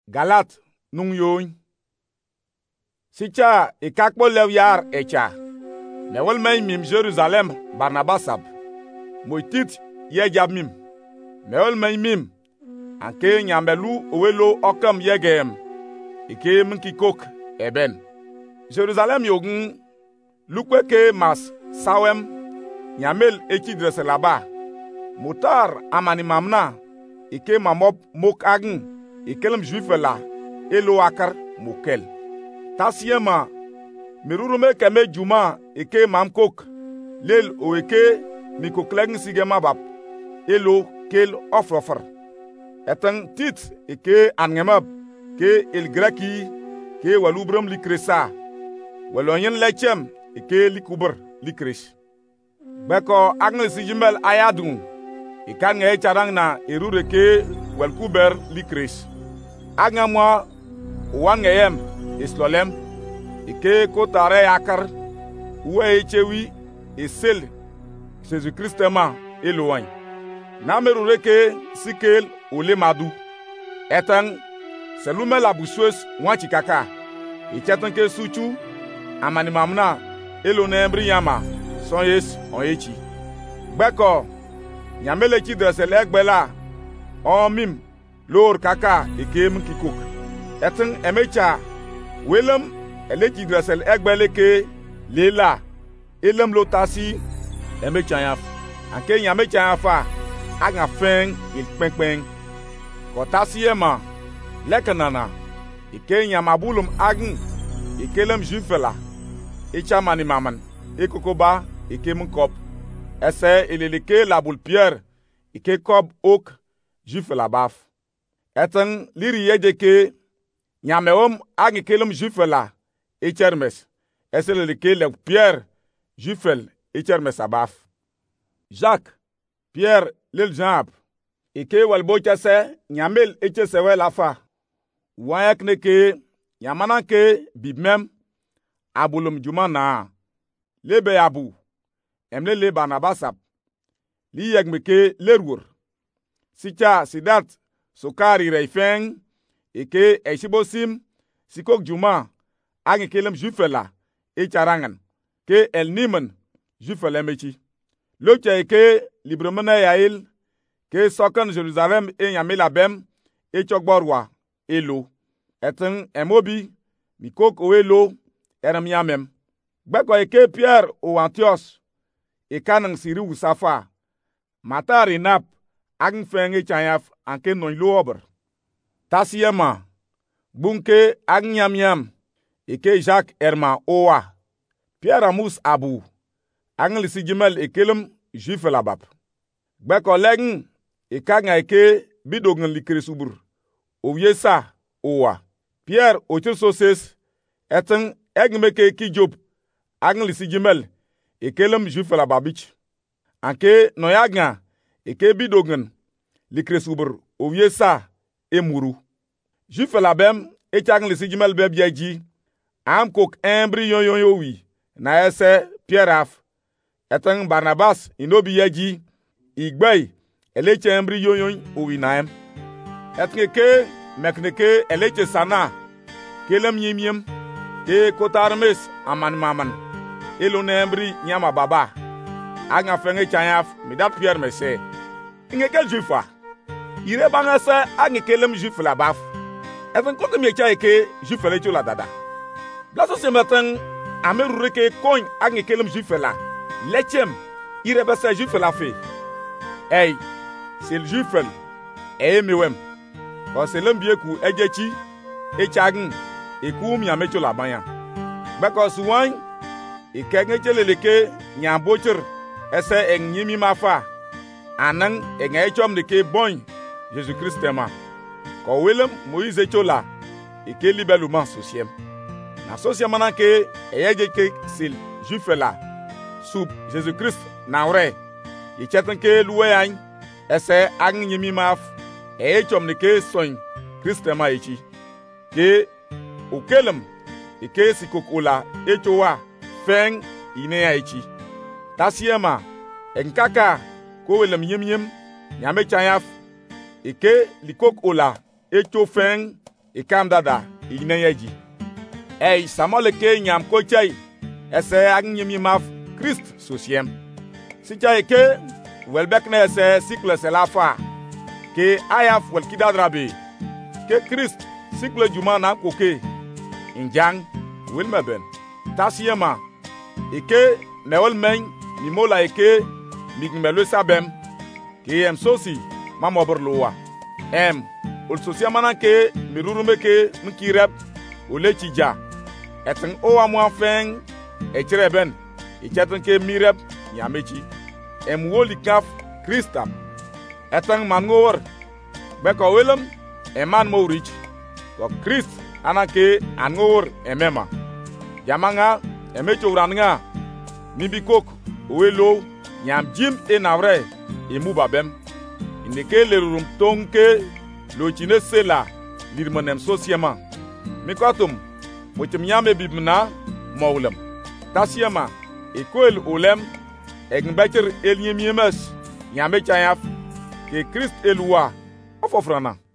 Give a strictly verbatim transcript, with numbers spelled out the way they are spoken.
Galat nung yoy. Sicha ikakpo lew yar echa. Mewol men mim Jerusalem Barnabasab. Moitit yejab mim. Mewol men mim. Anke nyambelu owelo okam yegem. Ike mkikok eben. Jerusalem yogun lukwe ke mas sawem nyamel eki dresse là-bas. Motar amani mamna ike mamop mok agn ikelem juif la elo akar mokel. Tasiema mirurume keme juma ike mamkok lel o ike mikokleng sigema bab elo kel ofrofer. Etang tit ike angemab ke el greki ke walubram likresa walonyen lechem ike likuber likresh. Beko agne sijimel ayadun ikan nge charang na irure ke walkuber likresh. Agna mwa wan ngeyem islolem ike kotare akar uwe chewi isel Jésus Christ ma eloin. Na merure ke sikel ule madu. Etang selume la buswes wanchi kaka. Ichatan ke suchu amani mamna elo nembri yama son yes on echi. Beko nyamele chi dressel ekbela on mim lor kaka ekem kikok. Etang emecha welem elechi dressel ekbele ke lela elem lotasi emecha yaf. Anke nyamecha yafa aga feng il pengpeng. Kotasi ema lekanana ike nyamabulum agn ikelem jufela icha mani maman ikokoba ike mkop ese ililike labul pierre ike kob ok jufela baf etang liri yejeke nyamewom agn ikelem jufela ichermes ese ililike le pierre jufel ichermes abaf Jacques Pierre lil Jab ike walbocha se nyamel eche sewe lafa wayak ne ke nyamana ke bibmem abulum jumana lebe abu emle le Barnabasab li yeg meke lerwur sicha sidat sukari reifeng ike eshibosim sikok juma ange kelem jufela echarangan ke el nimen jufela mechi locha ike libremena yael ke sokan Jerusalem e nyamela bem e chokborwa elo eten emobi mikok owelo eram yamem gbeko eke Pierre o Antioch e kanang siri usafa matari nap agn fenge chayaf anke non lo ober tasiyema bunke agn yam yam eke Jacques erma owa Pierre amus abu agn lisijimel ekelem juif labab gbeko legn ikanga eke bidogun likresubur owiesa owa Pierre ochososes eten egmeke kijob agn lisijimel ekelem juif lababich anke noyagna eke bidogun likresubur owiesa emuru juif labem echagn lisijimel bebyeji am kok embri yon yon yowi na ese Pierre af eten Barnabas inobi yeji igbay eleche embri yoyon uwinaem etneke mekneke eleche sana kelem yimyem ke kotarmes aman maman elone embri nyama baba anga fenge chayaf midat Pierre mese ingeke jufa ire banga se anga kelem juf la baf even kote mecha eke juf le chola dada blaso se meten amerure ke koin anga kelem juf la lechem ire besa juf la fe ey c'est le juifel e mewem ko selem bieku ejechi echagn ekum ya mecho la banya because one ikenge cheleleke nyambocher ese enyimi mafa anan engechom de ke bon Jésus Christ ma ko welem Moïse chola ike libeluma sociem na sociem na ke ejeke sil juifela sub Jésus Christ na ore ichetanke luweyan ese agn yimi maf e chom ne ke soin Christema echi ke okelem ike sikokola echowa feng ine ya echi tasiema enkaka ko welem yim yim nyame chayaf ike likok ola echo feng ikam dada igne yeji ei samole ke nyam ko chai ese agnyimi maf Christ sosiem si chai ke welbek na ese sikle selafa ke ayaf wel kidadrabe ke Christ sikle juma na koke injang wilmeben tasiema ike newel men mi mola ike migmelo sabem ke em sosi mamoborlowa em ol sosia mana ke mirurume ke mkireb ole chija etin o amwa fen e chereben e chetin ke mireb nyamechi em woli kaf Christa etin mangor beko welem eman morich ko Christ anake angor emema jamanga emecho uranga mibikok welo nyam jim e navre e mubabem indeke lerum tonke lo chine sela lirmanem sosiema mikotum mochim nyame bibna mawlem tasiema ekoel olem egbecher eliemiemes nyame chayaf ke Christ elwa ofofrana